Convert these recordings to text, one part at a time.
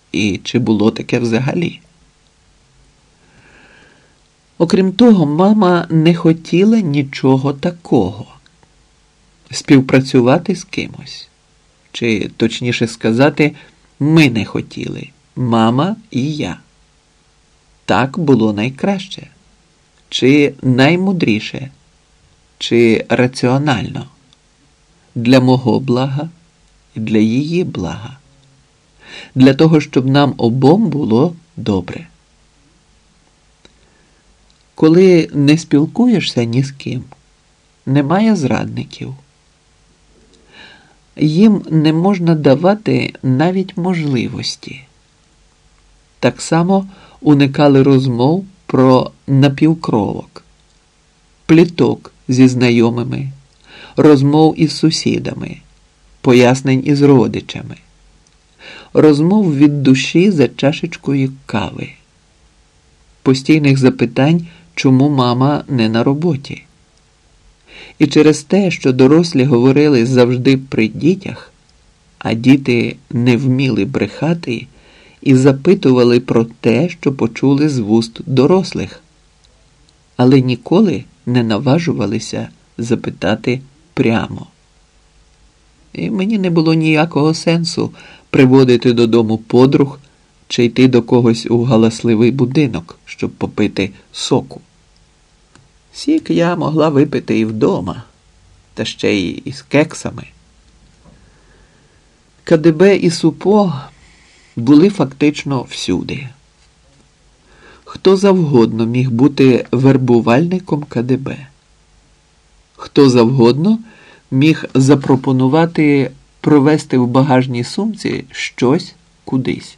І чи було таке взагалі? Окрім того, мама не хотіла нічого такого. Співпрацювати з кимось. Чи, точніше сказати, ми не хотіли. Мама і я. Так було найкраще. Чи наймудріше. Чи раціонально. Для мого блага і для її блага. Для того, щоб нам обом було добре. Коли не спілкуєшся ні з ким, немає зрадників. Їм не можна давати навіть можливості. Так само уникали розмов про напівкровок, пліток зі знайомими, розмов із сусідами, пояснень із родичами, розмов від душі за чашечкою кави, постійних запитань, чому мама не на роботі. І через те, що дорослі говорили завжди при дітях, а діти не вміли брехати і запитували про те, що почули з вуст дорослих, але ніколи не наважувалися запитати прямо. І мені не було ніякого сенсу приводити додому подруг чи йти до когось у галасливий будинок, щоб попити соку. Сік я могла випити і вдома, та ще й із кексами. КДБ і СУПО були фактично всюди. Хто завгодно міг бути вербувальником КДБ. Хто завгодно міг запропонувати провести в багажній сумці щось кудись.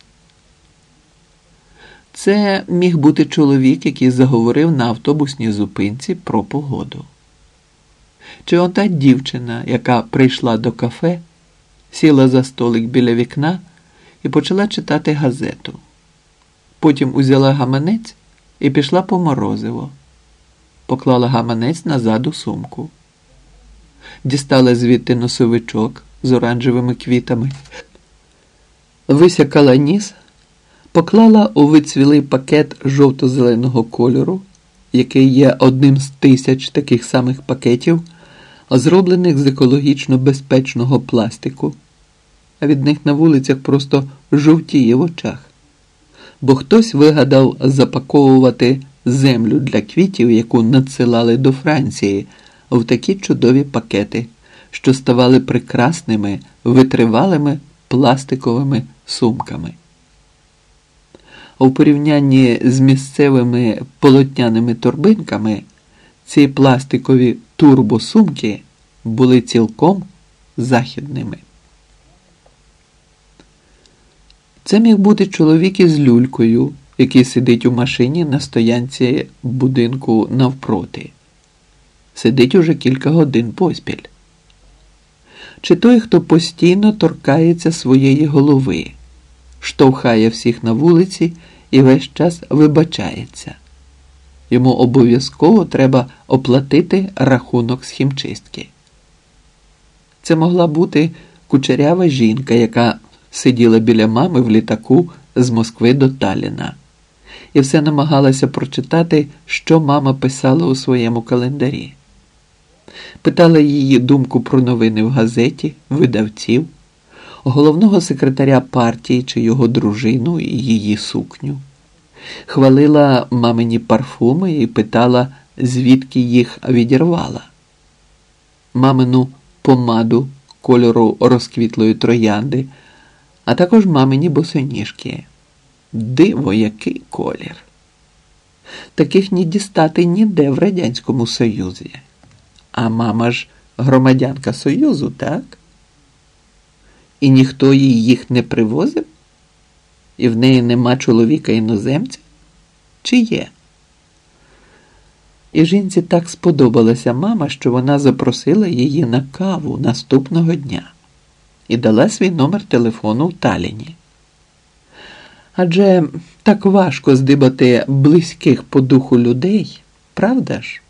Це міг бути чоловік, який заговорив на автобусній зупинці про погоду. Чи ота дівчина, яка прийшла до кафе, сіла за столик біля вікна і почала читати газету. Потім узяла гаманець і пішла по морозиво. Поклала гаманець назад у сумку. Дістала звідти носовичок з оранжевими квітами. Висякала ніс, поклала у вицвілий пакет жовто-зеленого кольору, який є одним з 1000 таких самих пакетів, зроблених з екологічно безпечного пластику, а від них на вулицях просто жовтіє в очах. Бо хтось вигадав запаковувати землю для квітів, яку надсилали до Франції, в такі чудові пакети, що ставали прекрасними, витривалими пластиковими сумками. У порівнянні з місцевими полотняними торбинками ці пластикові турбосумки були цілком західними. Це міг бути чоловік із люлькою, який сидить у машині на стоянці будинку навпроти. Сидить уже кілька годин поспіль. Чи той, хто постійно торкається своєї голови, штовхає всіх на вулиці і весь час вибачається. Йому обов'язково треба оплатити рахунок з хімчистки. Це могла бути кучерява жінка, яка сиділа біля мами в літаку з Москви до Талліна і все намагалася прочитати, що мама писала у своєму календарі. Питала її думку про новини в газеті, видавців, головного секретаря партії чи його дружину і її сукню. Хвалила мамині парфуми і питала, звідки їх відірвала. Мамину помаду кольору розквітлої троянди, а також мамині босоніжки. Диво, який колір! Таких не дістати ніде в Радянському Союзі. А мама ж громадянка Союзу, так? І ніхто їх не привозив? І в неї нема чоловіка-іноземця? Чи є? І жінці так сподобалася мама, що вона запросила її на каву наступного дня і дала свій номер телефону в Талліні. Адже так важко здибати близьких по духу людей, правда ж?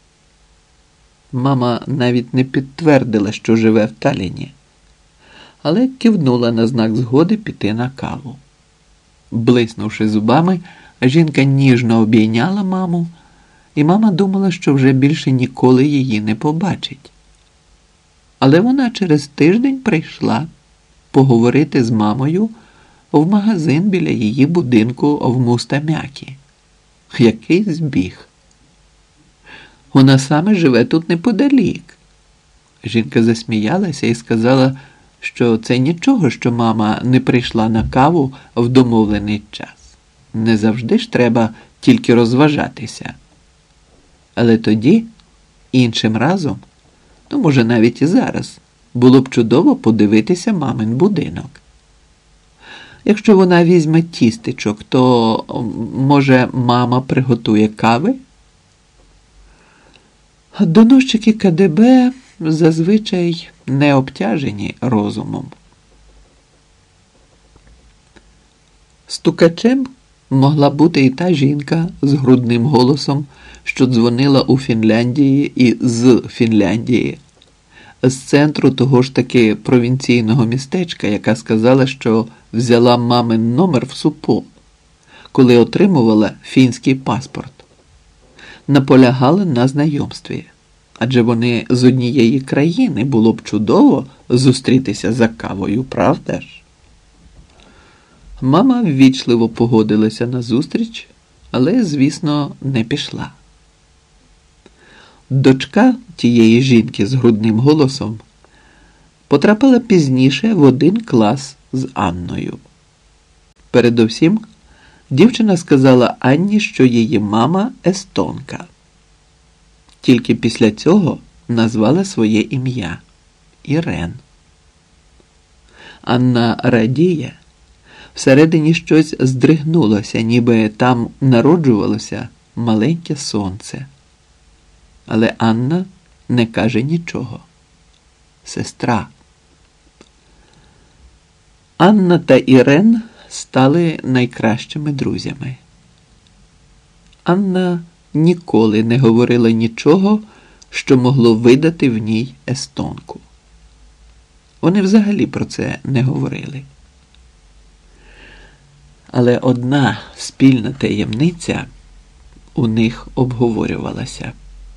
Мама навіть не підтвердила, що живе в Талліні, але кивнула на знак згоди піти на каву. Блиснувши зубами, жінка ніжно обійняла маму, і мама думала, що вже більше ніколи її не побачить. Але вона через тиждень прийшла поговорити з мамою в магазин біля її будинку в Мустам'які. Який збіг! Вона саме живе тут неподалік. Жінка засміялася і сказала, що це нічого, що мама не прийшла на каву в домовлений час. Не завжди ж треба тільки розважатися. Але тоді, іншим разом, може навіть і зараз, було б чудово подивитися мамин будинок. Якщо вона візьме тістечок, то, може, мама приготує кави? Доносчики КДБ зазвичай не обтяжені розумом. Стукачем могла бути і та жінка з грудним голосом, що дзвонила у Фінляндії і з Фінляндії, з центру того ж таки провінційного містечка, яка сказала, що взяла мамин номер в СУПО, коли отримувала фінський паспорт. Наполягала на знайомстві, адже вони з однієї країни, було б чудово зустрітися за кавою, правда ж? Мама ввічливо погодилася на зустріч, але, звісно, не пішла. Дочка тієї жінки з грудним голосом потрапила пізніше в один клас з Анною. Передовсім, дівчина сказала Анні, що її мама естонка. Тільки після цього назвала своє ім'я – Ірен. Анна радіє. Всередині щось здригнулося, ніби там народжувалося маленьке сонце. Але Анна не каже нічого. Сестра. Анна та Ірен стали найкращими друзями. Анна ніколи не говорила нічого, що могло видати в ній естонку. Вони взагалі про це не говорили. Але одна спільна таємниця у них обговорювалася.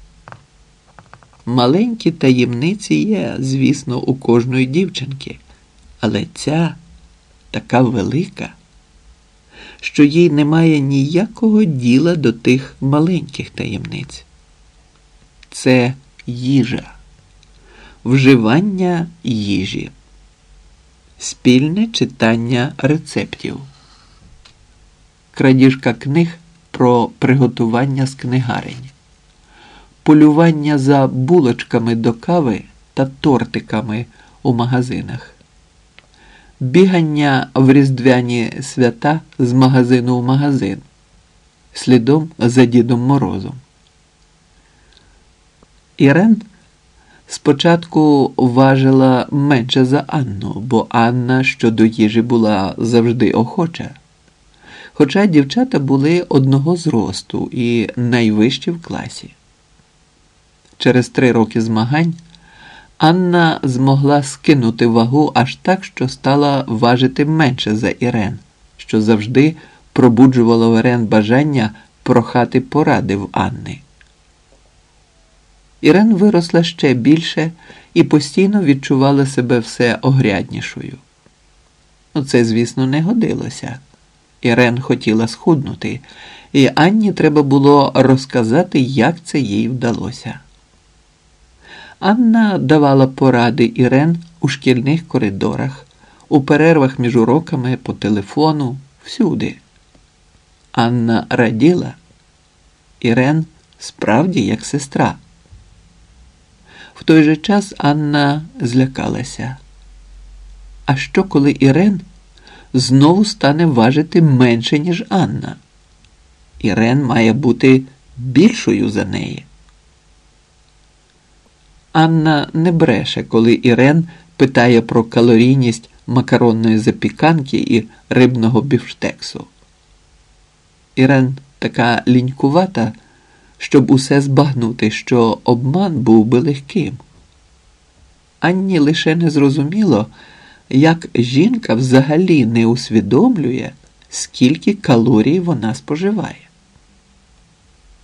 Маленькі таємниці є, звісно, у кожної дівчинки, але ця така велика, що їй немає ніякого діла до тих маленьких таємниць. Це їжа, вживання їжі, спільне читання рецептів, крадіжка книг про приготування з книгарень, полювання за булочками до кави та тортиками у магазинах, бігання в різдвяні свята з магазину в магазин, слідом за Дідом Морозом. Ірен спочатку важила менше за Анну, бо Анна щодо їжі була завжди охоча. Хоча дівчата були одного зросту і найвищі в класі. Через 3 роки змагань Анна змогла скинути вагу аж так, що стала важити менше за Ірен, що завжди пробуджувало в Ірен бажання прохати поради в Анни. Ірен виросла ще більше і постійно відчувала себе все огряднішою. Це, звісно, не годилося. Ірен хотіла схуднути, і Анні треба було розказати, як це їй вдалося. Анна давала поради Ірен у шкільних коридорах, у перервах між уроками, по телефону, всюди. Анна раділа. Ірен справді як сестра. В той же час Анна злякалася. А що, коли Ірен знову стане важити менше, ніж Анна? Ірен має бути більшою за неї. Анна не бреше, коли Ірен питає про калорійність макаронної запіканки і рибного бівштексу. Ірен така лінькувата, щоб усе збагнути, що обман був би легким. Анні лише не зрозуміло, як жінка взагалі не усвідомлює, скільки калорій вона споживає.